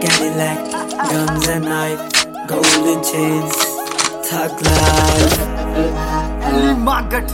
Cadillac, guns and knife, golden chains, thug life. Margaret.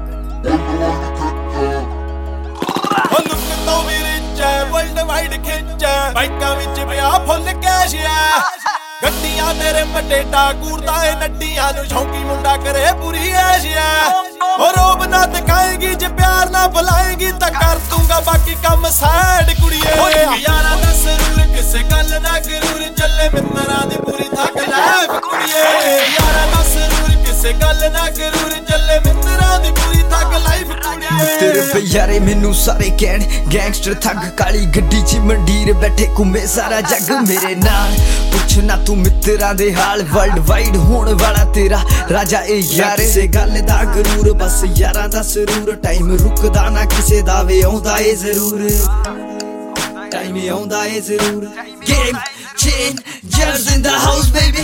Look तो भी rich है, world wide खिंच है, बाइकां विच पिया फुल कैश है, गड्डियां तेरे मटेटा कूरदा है नड्डियां नूं शौकी मुंडा करे पूरी ऐश है। और रोब ना दिखाएगी जे प्यार ना बुलाएगी तां कर दूंगा बाकी काम साइड कुड़िए। यारा दा सरूर किसे गल ना गरूर चले मित्तरां दी पूरी थक लाइफ कुड़िए। यारा दा सरूर किसे गल ना गरूर चले मित्तरां दी पूरी थक लाइफ कुड़िए। तेरे बयारे मैनू सारे कहण गैंगस्टर थग काली गड्डी च मंडीर बैठे घूमे सारा जग मेरे नाल पुछना तू मित्तरां दे हाल वर्ल्ड वाइड होण वाला तेरा राजा ए यार से गल दा गरूर बस यारां दा सरूर टाइम रुकदा ना किसे दा वे आउंदा ए जरूर टाइम आउंदा ए जरूर game changers in the house baby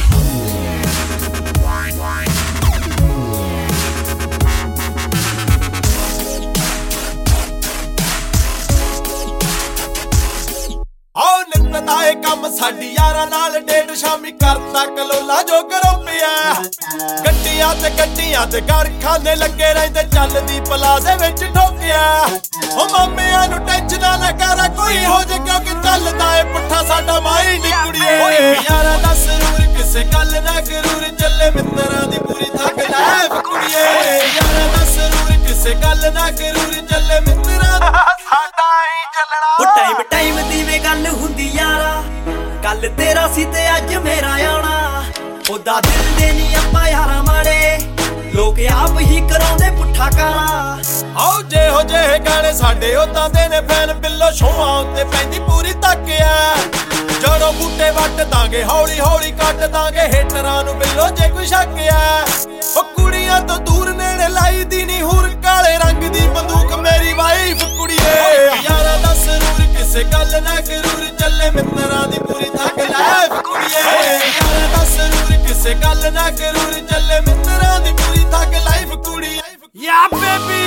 ताए कम साडी यारा नाल डेढ़ शामी करता कलोला जो गरोपिया। गड्डियां ते कारखाने लगे रहिंदे चलदी प्लाजे विच ठोकिया। ओ मामियां नूं टेंशनां ना कर कोई हो जे क्योंकि चलदा ए पुट्ठा साडा माइंड कुड़िए। यारा दा सरूर किसे गल ना गरूर चले मित्तरां दी पूरी थक लाइफ कुड़िए। यारा दा सरूर किसे गल ना गरूर चले मित्तरां साडा ही चलना। ओ टाइम टाइम दी वे गल हुंदी यारा कल तेरा सी ते अज मेरा आना। ओदा दिल दे नी आपां यारा माड़े लोक आप ही कराउंदे पुट्ठा काला। आओ जे हो जे गाने साडे ओदां दे ने फैन बिल्लो शोआं उत्ते पैंदी पूरी तक्किया। जड़ों बूटे वट दांगे हौली हौली कट दांगे हेटरां नूं बिल्लो जे कोई शक्किया। ओ कुड़ियां तो दूर नेड़े लाई दी नी हुर काले रंग दी बंदूक मेरी वाइफ कुड़िए। यारा दा सरूर किसे गल ना गरूर चले मित्तरां दी पूरी थक लाइफ कुड़िए। यारा दा सरूर किसे गल ना गरूर चले मित्तरां दी पूरी थक लाइफ कुड़िए। या बेबी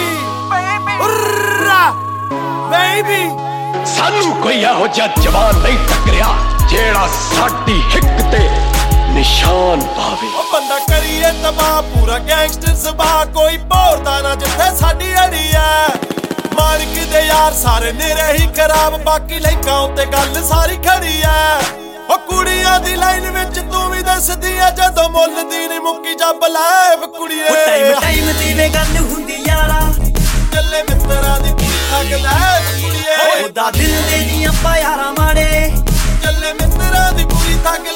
बेबी सानू कोई एहो जिहा जवान नहीं टकरिया जेड़ा साडी हिक ते निशान पावे। ओ बंदा करिए तबाह पूरा गैंगस्टर सभा कोई भौरदा ना जिथे साडी अड़ी है। मालिक दे यार सारे नेरे ही खराब बाकी लइकां उत्ते गल सारी खड़ी है। ओ कुड़ियां दी लाइन विच तू भी दसदी है जदों मुੱਲ दी नी मुक्की जब लाइफ कुड़िए। टाइम टाइम दी वे गल हुंदी यारा चले मित्तरां दी पूरी थक लाइफ कुड़िए। ओदा दिल दे नी आपां यारा माड़े चले मित्तरां दी पूरी थक